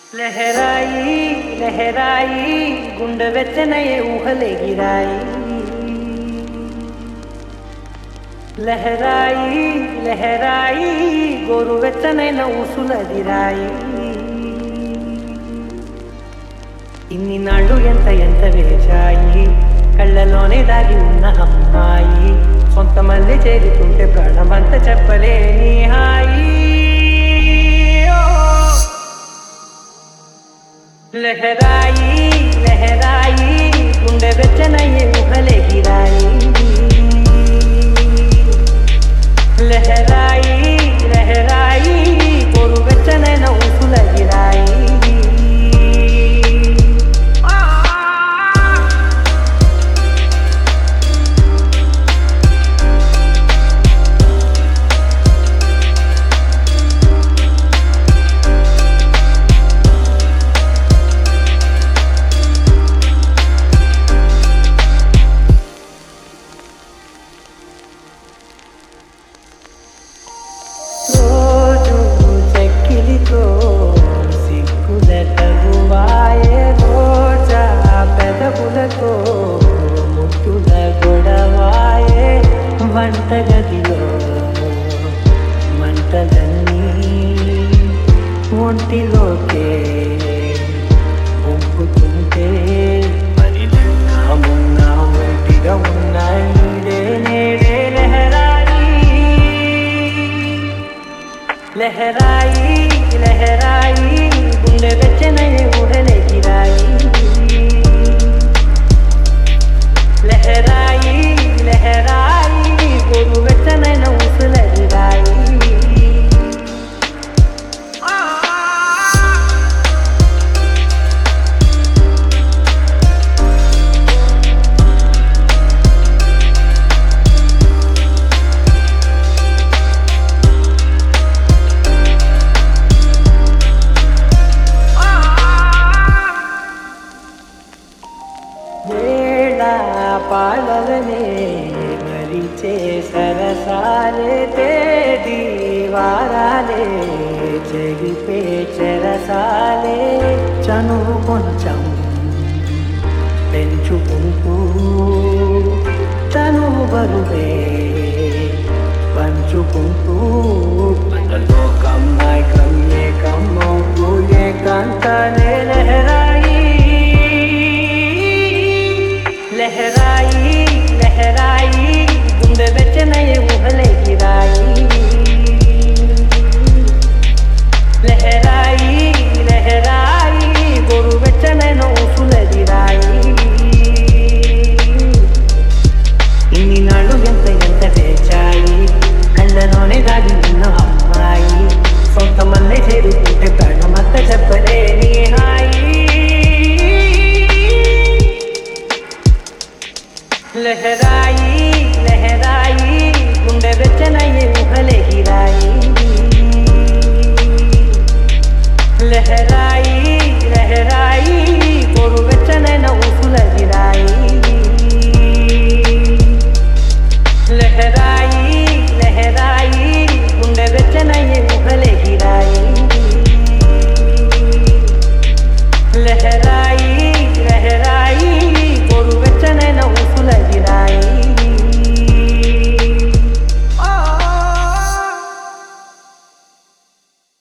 లహరాయి లహరాయి గుండె వెచ్చనయే ఊహలెగిరాయి. లహరాయి లహరాయి గోరు వెచ్చనైన ఊసులదిరాయి. ఇన్ని నాళ్ళు ఎంత ఎంత వేచాయి, కళ్ళలోనే దాగి ఉన్న అమ్మాయి. సొంత మళ్ళీ చేరుతుంటే ప్రాణమంతా చెప్పలేని హాయి. లహరాయి లహరాయి గుండె వెచ్చనయ్యే ఊహలెగిరాయి. లహరాయి లహరాయి గోరు వెచ్చనైన ఊసులగిరాయి. సిగ్గుల తగువాయే రోజా పెదవులతో ముట్టుల గొడవాయే. వంటగదిలో మంటలన్నీ ఒంటిలోకే పంపుతుంటే మరి మున్నా ఒంటిగా ఉన్నాయి నేడే. లహరాయి లహరాయి గుండె వెచ్చనయ్యే ఊహలెగిరాయి. లహరాయి లహరాయి గోరు వెచ్చనైన ఊసులగిరాయి. పాలనే మరిచే సరసాలే తేదీ వారాలే చెరిపే చెరసాలే. చనువు కొంచెం పెంచుకుంటూ చనువు బరువే